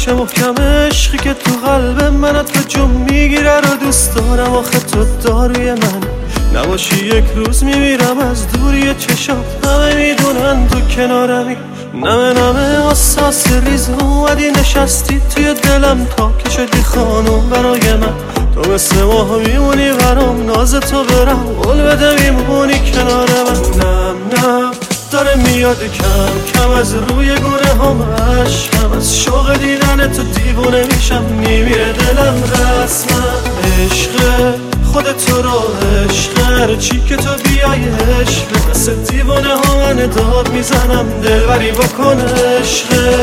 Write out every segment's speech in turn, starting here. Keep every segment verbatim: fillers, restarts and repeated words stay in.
چه محکم عشقی که تو قلب من تو جون میگیره رو دوست دارم. آخه تو داروی من نباشی یک روز میمیرم از دوری چشات. همه میدونن تو کنارمی، نمه نمه حساس ریز اومدی نشستی توی دلم تا که شدی خانوم برای من. تو مثل ماه میمونی برام، ناز تو برم قول بده میمونی کنار من. نم نم داره میاد کم کم از روی گونه هم عشقم، از شوق دیدن تو دیوونه میشم میمیره دلم رسما. عشق خود تو رو عشق هر چی که تو بیای عشق، مثل دیوونه ها من داد میزنم دلبری بکن عشق.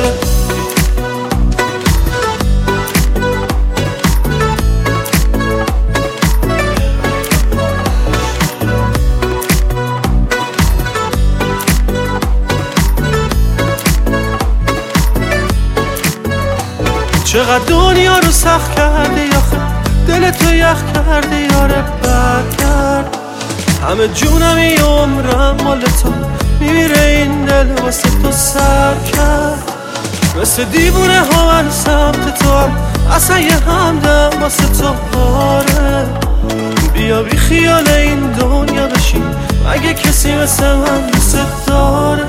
چقدر دنیا رو سخت کردی آخه، دل تو یخ کردی یاره برگرد. همه جونمی عمرم مال تو، میمیره این دل واسه تو سر کرد. مثل دیوونه ها من سمت تو هم، اصلا یه همدم واسه تو باره. بیا بی خیال این دنیا بشین، مگه کسی مثل من دوست داره؟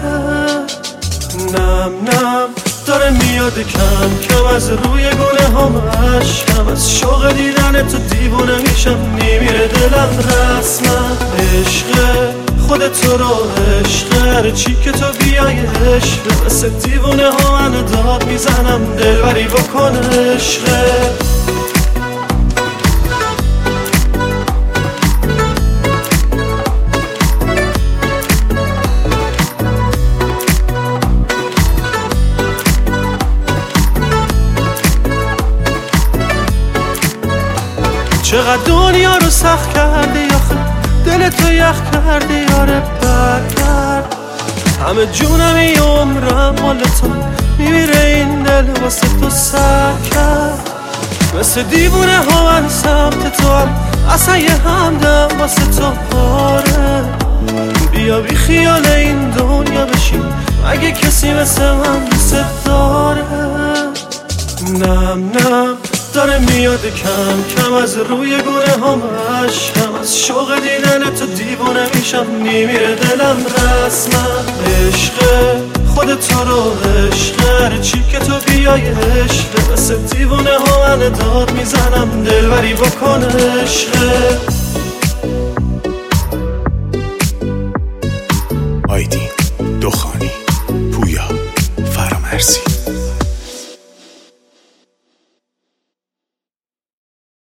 نم نم داره میاد کم کم از روی گونه هم عشقم، از شوق دیدن تو دیوونه میشم میمیره دلم رسما. عشق خود تو رو عشق هر چی که تو بیای عشق، مثل دیوونه ها من داد میزنم دلبری بکن عشق. چقدر دنیا رو سخت کردی آخه، دل تو یخ کردی یاره برگرد. همه جونمی عمرم مال تو، میمیره این دل واسه تو سر کرد. مثل دیوونه ها من سمت تو هم، اصلا یه همدم واسه تو باره. بیا بی خیال این دنیا بشین، مگه کسی مثل من دوست داره؟ نم نم داره میاد کم کم از روی گونه هم عشقم، از شوق دیدن تو دیوونه میشم میمیره دلم رسما. عشق خود تو رو عشق هر چی که تو بیای عشق، مثل دیوونه ها من داد میزنم دلبری بکن عشق. آیدین دخانی، پویا فرامرزی.